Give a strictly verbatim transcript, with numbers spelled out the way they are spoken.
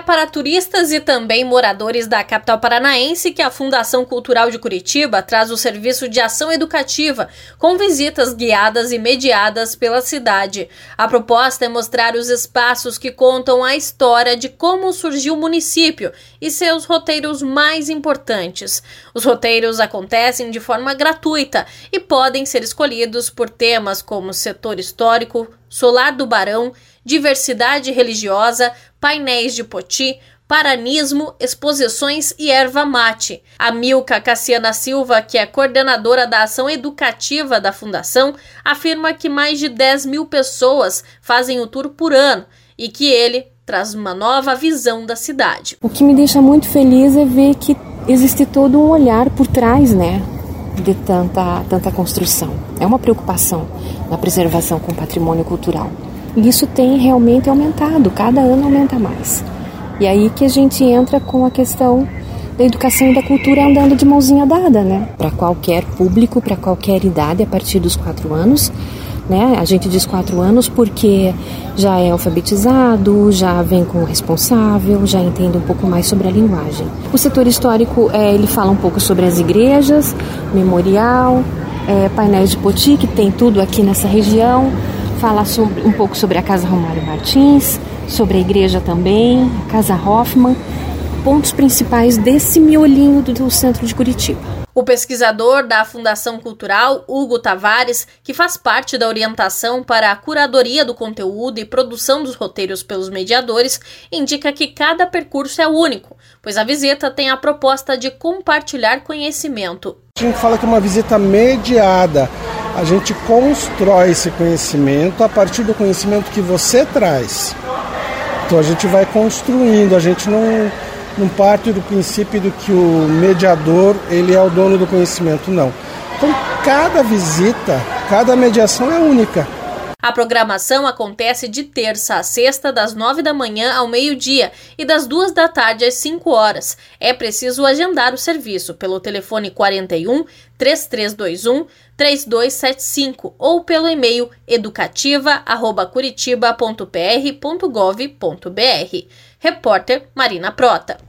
para turistas e também moradores da capital paranaense que a Fundação Cultural de Curitiba traz o serviço de ação educativa, com visitas guiadas e mediadas pela cidade. A proposta é mostrar os espaços que contam a história de como surgiu o município e seus roteiros mais importantes. Os roteiros acontecem de forma gratuita e podem ser escolhidos por temas como setor histórico, Solar do Barão, diversidade religiosa, painéis de poti, paranismo, exposições e erva mate. A Milka Cassiana Silva, que é coordenadora da ação educativa da Fundação, afirma que mais de dez mil pessoas fazem o tour por ano e que ele traz uma nova visão da cidade. O que me deixa muito feliz é ver que existe todo um olhar por trás, né, de tanta, tanta construção. É uma preocupação na preservação com o patrimônio cultural. E isso tem realmente aumentado, cada ano aumenta mais. E aí que a gente entra com a questão da educação e da cultura andando de mãozinha dada, né? Para qualquer público, para qualquer idade, a partir dos quatro anos, né? A gente diz quatro anos porque já é alfabetizado, já vem com o responsável, já entende um pouco mais sobre a linguagem. O setor histórico, é, ele fala um pouco sobre as igrejas, memorial, é, painéis de poti, que tem tudo aqui nessa região. Fala sobre, um pouco sobre a Casa Romário Martins, sobre a igreja também, a Casa Hoffmann, pontos principais desse miolinho do, do centro de Curitiba. O pesquisador da Fundação Cultural, Hugo Tavares, que faz parte da orientação para a curadoria do conteúdo e produção dos roteiros pelos mediadores, indica que cada percurso é único, pois a visita tem a proposta de compartilhar conhecimento. A gente fala que é uma visita mediada. A gente constrói esse conhecimento a partir do conhecimento que você traz. Então a gente vai construindo, a gente não, não parte do princípio do que o mediador ele é o dono do conhecimento, não. Então cada visita, cada mediação é única. A programação acontece de terça a sexta, das nove da manhã ao meio-dia e das duas da tarde às cinco horas. É preciso agendar o serviço pelo telefone quarenta e um, três três dois um, três dois sete cinco ou pelo e-mail educativa arroba curitiba ponto p r ponto gov ponto b r. Repórter Marina Prota.